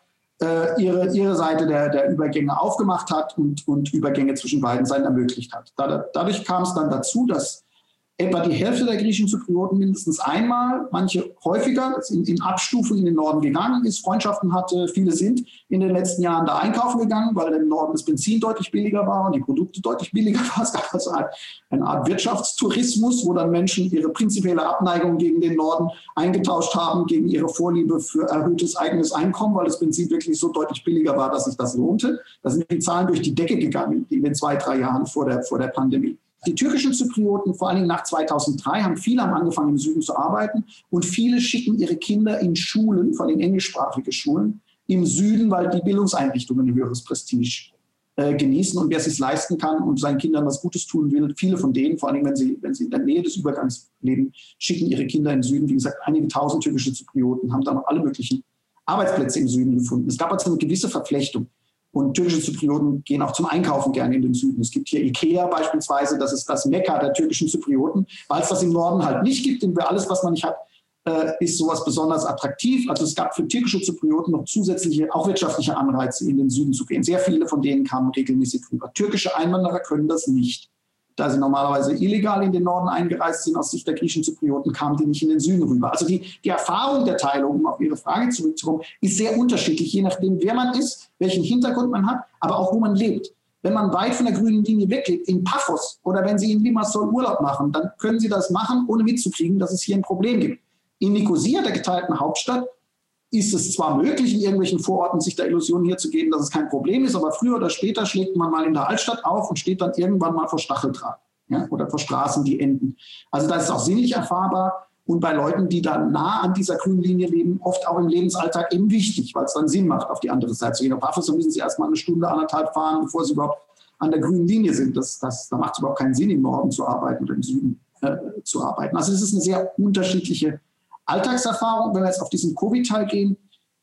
ihre Seite der Übergänge aufgemacht hat und Übergänge zwischen beiden Seiten ermöglicht hat. Dadurch kam es dann dazu, dass etwa die Hälfte der griechischen Zyprioten mindestens einmal, manche häufiger, in Abstufung in den Norden gegangen ist, Freundschaften hatte. Viele sind in den letzten Jahren da einkaufen gegangen, weil im Norden das Benzin deutlich billiger war und die Produkte deutlich billiger waren. Es gab also eine Art Wirtschaftstourismus, wo dann Menschen ihre prinzipielle Abneigung gegen den Norden eingetauscht haben, gegen ihre Vorliebe für erhöhtes eigenes Einkommen, weil das Benzin wirklich so deutlich billiger war, dass sich das lohnte. Da sind die Zahlen durch die Decke gegangen in den 2-3 Jahren vor der Pandemie. Die türkischen Zyprioten, vor allen Dingen nach 2003, haben angefangen im Süden zu arbeiten und viele schicken ihre Kinder in Schulen, vor allem englischsprachige Schulen, im Süden, weil die Bildungseinrichtungen ein höheres Prestige genießen und wer es sich leisten kann und seinen Kindern was Gutes tun will, viele von denen, vor allem wenn sie in der Nähe des Übergangs leben, schicken ihre Kinder in den Süden. Wie gesagt, einige tausend türkische Zyprioten haben da noch alle möglichen Arbeitsplätze im Süden gefunden. Es gab also eine gewisse Verflechtung. Und türkische Zyprioten gehen auch zum Einkaufen gerne in den Süden. Es gibt hier Ikea beispielsweise, das ist das Mekka der türkischen Zyprioten. Weil es das im Norden halt nicht gibt, denn für alles, was man nicht hat, ist sowas besonders attraktiv. Also es gab für türkische Zyprioten noch zusätzliche, auch wirtschaftliche Anreize, in den Süden zu gehen. Sehr viele von denen kamen regelmäßig rüber. Türkische Einwanderer können das nicht. Da sie normalerweise illegal in den Norden eingereist sind, aus Sicht der griechischen Zyprioten, kamen die nicht in den Süden rüber. Also die Erfahrung der Teilung, um auf Ihre Frage zurückzukommen, ist sehr unterschiedlich, je nachdem, wer man ist, welchen Hintergrund man hat, aber auch wo man lebt. Wenn man weit von der grünen Linie weglebt, in Paphos oder wenn Sie in Limassol Urlaub machen, dann können Sie das machen, ohne mitzukriegen, dass es hier ein Problem gibt. In Nikosia, der geteilten Hauptstadt, ist es zwar möglich, in irgendwelchen Vororten sich der Illusion hier zu geben, dass es kein Problem ist, aber früher oder später schlägt man mal in der Altstadt auf und steht dann irgendwann mal vor Stacheldraht, ja, oder vor Straßen, die enden. Also da ist es auch sinnlich erfahrbar und bei Leuten, die da nah an dieser grünen Linie leben, oft auch im Lebensalltag eben wichtig, weil es dann Sinn macht, auf die andere Seite zu gehen. Auf Paphos müssen Sie erst mal 1 Stunde, 1,5 fahren, bevor Sie überhaupt an der grünen Linie sind. Da macht es überhaupt keinen Sinn, im Norden zu arbeiten oder im Süden zu arbeiten. Also es ist eine sehr unterschiedliche Alltagserfahrung. Wenn wir jetzt auf diesen Covid-Teil gehen,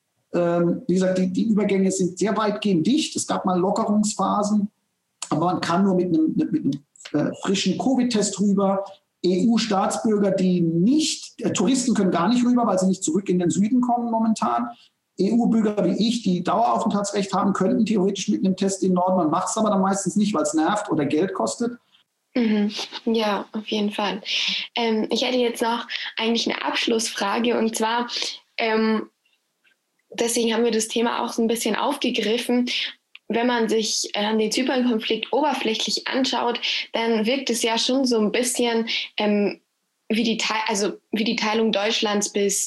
wie gesagt, die Übergänge sind sehr weitgehend dicht. Es gab mal Lockerungsphasen, aber man kann nur mit einem frischen Covid-Test rüber. EU-Staatsbürger, Touristen können gar nicht rüber, weil sie nicht zurück in den Süden kommen momentan. EU-Bürger wie ich, die Daueraufenthaltsrecht haben, könnten theoretisch mit einem Test in den Norden. Man macht es aber dann meistens nicht, weil es nervt oder Geld kostet. Ja, auf jeden Fall. Ich hätte jetzt noch eigentlich eine Abschlussfrage, und zwar, deswegen haben wir das Thema auch so ein bisschen aufgegriffen. Wenn man sich den Zypern-Konflikt oberflächlich anschaut, dann wirkt es ja schon so ein bisschen wie die Teilung Deutschlands bis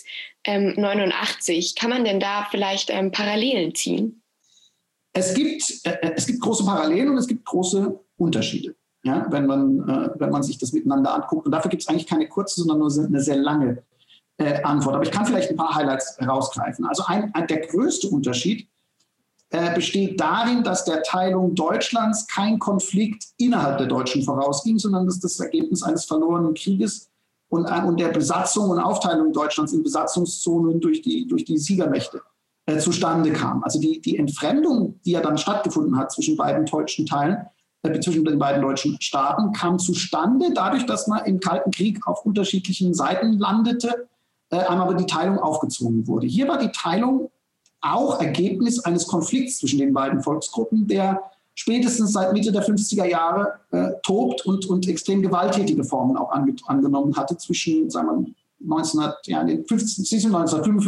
89. Kann man denn da vielleicht Parallelen ziehen? Es gibt große Parallelen und es gibt große Unterschiede, ja, wenn man sich das miteinander anguckt. Und dafür gibt es eigentlich keine kurze, sondern nur eine sehr lange Antwort. Aber ich kann vielleicht ein paar Highlights herausgreifen. Also der größte Unterschied besteht darin, dass der Teilung Deutschlands kein Konflikt innerhalb der Deutschen vorausging, sondern dass das Ergebnis eines verlorenen Krieges und der Besatzung und Aufteilung Deutschlands in Besatzungszonen durch die Siegermächte zustande kam. Also die Entfremdung, die ja dann stattgefunden hat zwischen beiden deutschen Teilen, zwischen den beiden deutschen Staaten, kam zustande dadurch, dass man im Kalten Krieg auf unterschiedlichen Seiten landete, einmal aber die Teilung aufgezwungen wurde. Hier war die Teilung auch Ergebnis eines Konflikts zwischen den beiden Volksgruppen, der spätestens seit Mitte der 50er Jahre tobt und extrem gewalttätige Formen auch angenommen hatte zwischen, sagen wir, 1955 und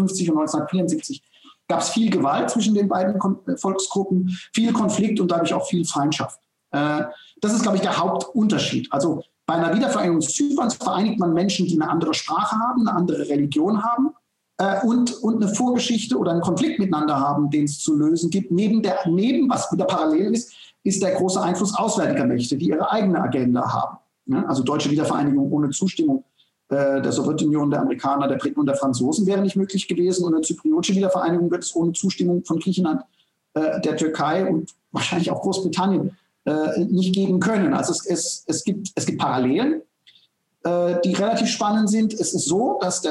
1974 gab es viel Gewalt zwischen den beiden Volksgruppen, viel Konflikt und dadurch auch viel Feindschaft. Das ist, glaube ich, der Hauptunterschied. Also bei einer Wiedervereinigung Zyperns vereinigt man Menschen, die eine andere Sprache haben, eine andere Religion haben und eine Vorgeschichte oder einen Konflikt miteinander haben, den es zu lösen gibt. Neben was wieder parallel ist der große Einfluss auswärtiger Mächte, die ihre eigene Agenda haben. Ja, also deutsche Wiedervereinigung ohne Zustimmung der Sowjetunion, der Amerikaner, der Briten und der Franzosen wäre nicht möglich gewesen. Und eine zypriotische Wiedervereinigung wird es ohne Zustimmung von Griechenland, der Türkei und wahrscheinlich auch Großbritannien nicht geben können. Also es gibt Parallelen, die relativ spannend sind. Es ist so, dass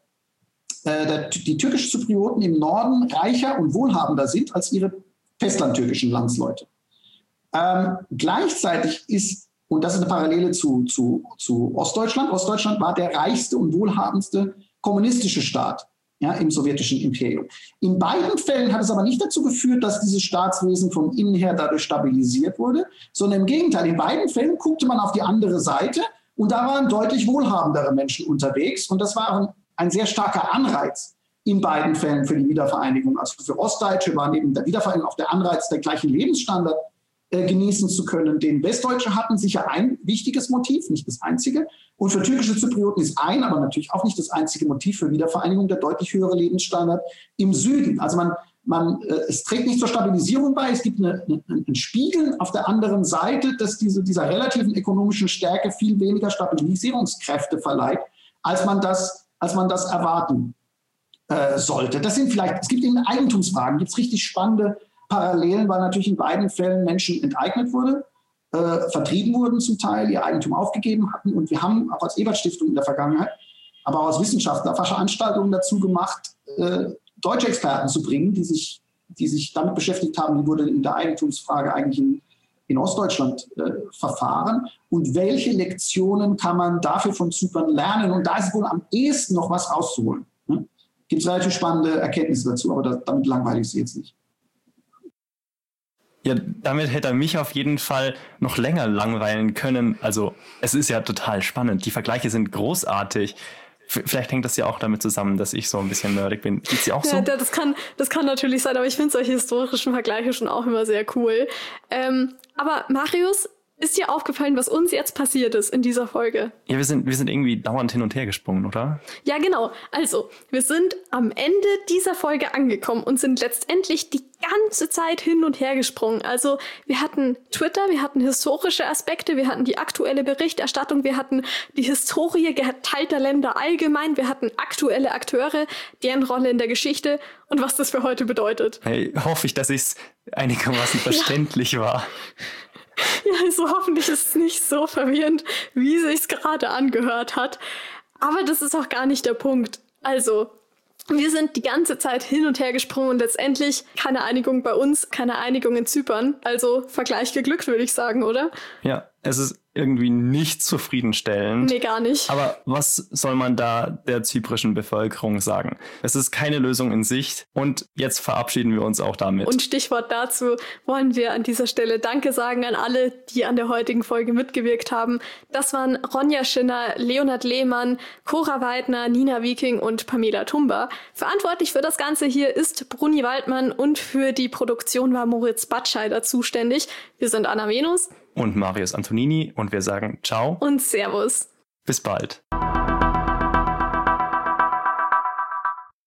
die türkisch-Zyprioten im Norden reicher und wohlhabender sind als ihre festlandtürkischen Landsleute. Gleichzeitig ist, und das ist eine Parallele zu Ostdeutschland, Ostdeutschland war der reichste und wohlhabendste kommunistische Staat, ja, im sowjetischen Imperium. In beiden Fällen hat es aber nicht dazu geführt, dass dieses Staatswesen von innen her dadurch stabilisiert wurde, sondern im Gegenteil, in beiden Fällen guckte man auf die andere Seite und da waren deutlich wohlhabendere Menschen unterwegs und das war ein sehr starker Anreiz in beiden Fällen für die Wiedervereinigung. Also für Ostdeutsche war neben der Wiedervereinigung auch der Anreiz, der gleichen Lebensstandard genießen zu können. Den Westdeutsche hatten sicher ein wichtiges Motiv, nicht das einzige. Und für türkische Zyprioten ist aber natürlich auch nicht das einzige Motiv für Wiedervereinigung der deutlich höhere Lebensstandard im Süden. Also es trägt nicht zur Stabilisierung bei. Es gibt einen Spiegel auf der anderen Seite, dass dieser relativen ökonomischen Stärke viel weniger Stabilisierungskräfte verleiht, als man das erwarten sollte. Es gibt in Eigentumsfragen, gibt es richtig spannende Parallelen, weil natürlich in beiden Fällen Menschen enteignet wurden, vertrieben wurden zum Teil, ihr Eigentum aufgegeben hatten. Und wir haben auch als Ebert-Stiftung in der Vergangenheit, aber auch als Wissenschaftler Veranstaltungen dazu gemacht, deutsche Experten zu bringen, die sich damit beschäftigt haben, wie wurde in der Eigentumsfrage eigentlich in Ostdeutschland verfahren und welche Lektionen kann man dafür von Zypern lernen. Und da ist wohl am ehesten noch was rauszuholen. Ne? Gibt es relativ spannende Erkenntnisse dazu, aber damit langweile ich Sie jetzt nicht. Ja, damit hätte er mich auf jeden Fall noch länger langweilen können. Also es ist ja total spannend. Die Vergleiche sind großartig. Vielleicht hängt das ja auch damit zusammen, dass ich so ein bisschen nerdig bin. Geht's dir auch so? Ja, das kann natürlich sein, aber ich finde solche historischen Vergleiche schon auch immer sehr cool. Aber Marius, ist dir aufgefallen, was uns jetzt passiert ist in dieser Folge? Ja, wir sind irgendwie dauernd hin und her gesprungen, oder? Ja, genau. Also, wir sind am Ende dieser Folge angekommen und sind letztendlich die ganze Zeit hin und her gesprungen. Also, wir hatten Twitter, wir hatten historische Aspekte, wir hatten die aktuelle Berichterstattung, wir hatten die Historie geteilter Länder allgemein, wir hatten aktuelle Akteure, deren Rolle in der Geschichte und was das für heute bedeutet. Hey, hoffe ich, dass es einigermaßen verständlich war. Ja, also hoffentlich ist es nicht so verwirrend, wie es sich gerade angehört hat. Aber das ist auch gar nicht der Punkt. Also, wir sind die ganze Zeit hin und her gesprungen und letztendlich keine Einigung bei uns, keine Einigung in Zypern. Also Vergleich geglückt, würde ich sagen, oder? Ja, Es ist irgendwie nicht zufriedenstellend. Nee, gar nicht. Aber was soll man da der zyprischen Bevölkerung sagen? Es ist keine Lösung in Sicht und jetzt verabschieden wir uns auch damit. Und Stichwort dazu wollen wir an dieser Stelle Danke sagen an alle, die an der heutigen Folge mitgewirkt haben. Das waren Ronja Schinner, Leonhard Lehmann, Cora Weidner, Nina Wieking und Pamela Tumba. Verantwortlich für das Ganze hier ist Bruni Waldmann und für die Produktion war Moritz Batscheider zuständig. Wir sind Anna Venus und Marius Antonini und wir sagen Ciao und Servus. Bis bald.